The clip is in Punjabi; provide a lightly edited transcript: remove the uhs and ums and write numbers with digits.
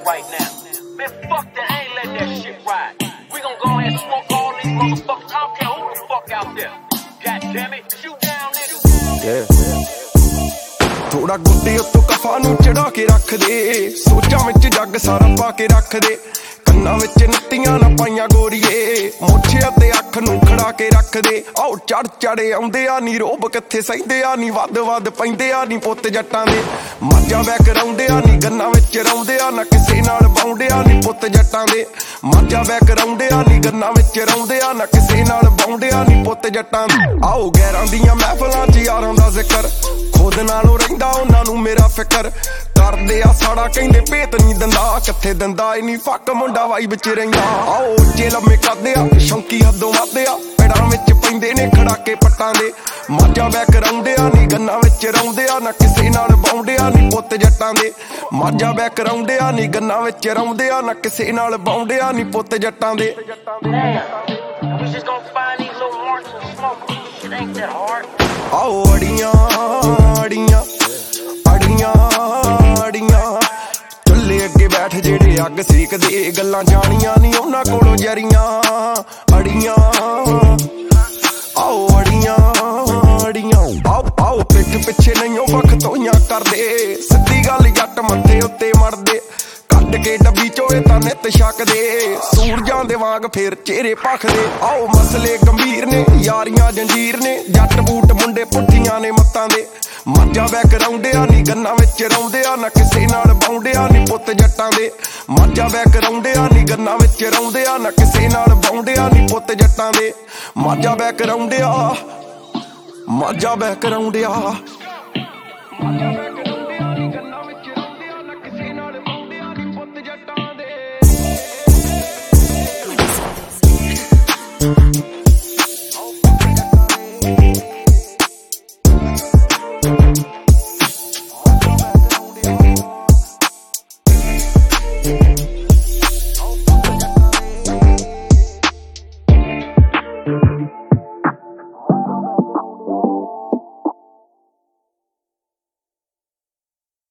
right now. Man, fuck that, I ain't letting that shit ride. We gon' go ahead and smoke all these motherfuckers. I don't care who the fuck out there. God damn it, shoot down, nigga. ਥੋੜਾ ਗੁੱਡੇ ਉੱਤੋਂ ਕਫਾ ਨੂੰ ਚੜਾ ਕੇ ਰੱਖ ਦੇ ਸੋਚਾਂ ਵਿੱਚ ਜੱਗ ਸਾਰਾ ਪਾ ਕੇ ਰੱਖ ਦੇ ਕੰਨਾਂ ਵਿੱਚ ਨੱਤੀਆਂ ਨਾ ਪਾਈਆਂ ਗੋਰੀਏ ਮੋਛਿਆਂ ਤੇ ਅੱਖ ਨੂੰ ਖੜਾ ਕੇ ਰੱਖ ਦੇ ਆਓ ਚੜ ਚੜੇ ਆਉਂਦੇ ਆ ਨੀ ਰੋਬ ਕਿੱਥੇ ਸਹਿੰਦੇ ਆ ਨੀ ਵੱਧ ਵੱਧ ਪੈਂਦੇ ਆ ਨੀ ਪੁੱਤ ਜੱਟਾਂ ਦੇ ਮਾਝਾ ਬੈ ਕਰਾਉਂਦੇ ਆ ਨੀ ਗੰਨਾਂ ਵਿੱਚ ਰੌਂਦੇ ਆ ਨਾ ਕਿਸੇ ਨਾਲ ਬਾਉਂਦੇ ਆ ਨੀ ਪੁੱਤ ਜੱਟਾਂ ਦੇ ਮਾਝਾ ਬੈ ਕਰਾਉਂਦੇ ਆ ਨੀ ਗੰਨਾਂ ਵਿੱਚ ਰੌਂਦੇ ਆ ਨਾ ਕਿਸੇ ਨਾਲ ਬਾਉਂਦੇ ਆ ਨੀ ਪੁੱਤ ਜੱਟਾਂ ਦੇ ਆਓ ਗੈਰਾਂ ਦੀਆਂ ਮਹਿਫਲਾਂ 'ਚ ਯਾਰਾਂ ਦਾ ਜ਼ਿਕਰ ਖੁਦ ਨਾਲੋਂ ਰਹਿੰਦਾ ਉਹਨਾਂ ਨੂੰ ਮੇਰਾ ਫਿਕਰ ਕਰਦੇ ਆ ਸਾੜਾ ਕਹਿੰਦੇ ਭੇਤ ਨਹੀਂ ਦਿੰਦਾ ਕਿੱਥੇ ਦਿੰਦਾ ਈ ਨਹੀਂ ਫੱਕ ਮੁੰਡਾ ਵਾਈ ਵਿੱਚ ਰਹਿੰਦਾ ਆਓ ਉੱਚੇ ਲੰਮੇ ਕਰਦੇ ਆ ਸ਼ੌਂਕੀ ਹੱਦੋਂ ਵੱਧਦੇ ਆ ਪੈੜਾਂ ਵਿੱਚ ਪੈਂਦੇ ਨੇ ਖੜਾਕੇ ਪੱਟਾਂ ਦੇ ਮਾਝਾ ਬੈ ਕਰਾਉਂਦੇ ਆ ਨੀ ਗੰਨਾਂ ਵਿੱਚ ਰੌਂਦੇ ਆ ਨਾ ਕਿਸੇ ਨਾਲ ਬਾਉਂਦੇ ਆ ਨੀ ਪੁੱਤ ਜੱਟਾਂ ਦੇ ਮਾਝਾ ਬੈ ਕਰਾਉਂਦੇ ਆ ਨੀ ਗੰਨਾਂ ਵਿੱਚ ਰੌਂਦੇ ਆ ਨਾ ਕਿਸੇ ਨਾਲ ਬਾਉਂਦੇ ਆ ਨੀ ਪੁੱਤ ਜੱਟਾਂ ਦੇ ਆਓ ਅੜੀਆਂ ਅੜੀਆਂ ਅੜੀਆਂ ਅੜੀਆਂ ਚੁੱਲ੍ਹੇ ਅੱਗੇ ਬੈਠ ਜਿਹੜੇ ਅੱਗ ਸੇਕਦੇ ਗੱਲਾਂ ਜਾਣੀਆਂ ਨੀ ਉਹਨਾਂ ਕੋਲੋਂ ਜਰੀਆਂ ਅੜੀਆਂ ਆਓ ਅੜੀਆਂ ਅੜੀਆਂ ਆਓ ਪਿੱਠ ਪਿੱਛੇ ਨਹੀਂ ਉਹ ਵਖ ਤੋਈਆਂ ਕਰਦੇ ਸਿੱਧੀ ਗੱਲ ਜੱਟ ਮੱਥੇ ਉੱਤੇ ਮੜਦੇ ਕੱਢ ਕੇ ਡੱਬੀ ਚੋਏ ਤਾਂ ਨਿੱਤ ਛਕਦੇ ਸੂਰਜਾਂ ਦੇ ਵਾਂਗ ਫੇਰ ਚਿਹਰੇ ਭਖਦੇ ਆਓ ਮਸਲੇ ਗੰਭੀਰ ਨੇ ਯਾਰੀਆਂ ਜੰਜੀਰ ਨੇ ਜੱਟ ਬੂਟ ਮੁੰਡੇ ਪੁੱਠੀਆਂ ਨੇ ਮੱਤਾਂ ਦੇ ਮਾਝਾ ਬੈ ਕਰਾਉਂਦੇ ਆ ਨੀ ਗੰਨਾਂ ਵਿੱਚ ਰੌਂਦੇ ਆ ਨਾ ਕਿਸੇ ਨਾਲ ਬਾਉਂਦੇ ਆ ਨੀ ਪੁੱਤ ਜੱਟਾਂ ਦੇ ਮਾਝਾ ਬੈ ਕਰਾਉਂਦੇ ਆ ਨੀ ਗੰਨਾਂ ਵਿੱਚ ਰੌਂਦੇ ਆ ਨਾ ਕਿਸੇ ਨਾਲ ਬਾਉਂਦੇ ਆ ਨੀ ਪੁੱਤ ਜੱਟਾਂ ਦੇ ਮਾਝਾ ਬੈ ਕਰਾਉਂਦੇ ਆ ਮਾਝਾ ਬੈ ਕਰਾਉਂਦੇ ਆ ਮਾਝਾ ਬੈ ਕਰਾਉਂਦੇ ਆ ਨੀ ਗੰਨਾਂ ਵਿੱਚ ਰੌਂਦੇ ਆ ਨਾ ਕਿਸੇ ਨਾਲ ਬਾਉਂਦੇ ਆ ਨੀ ਪੁੱਤ ਜੱਟਾਂ ਦੇ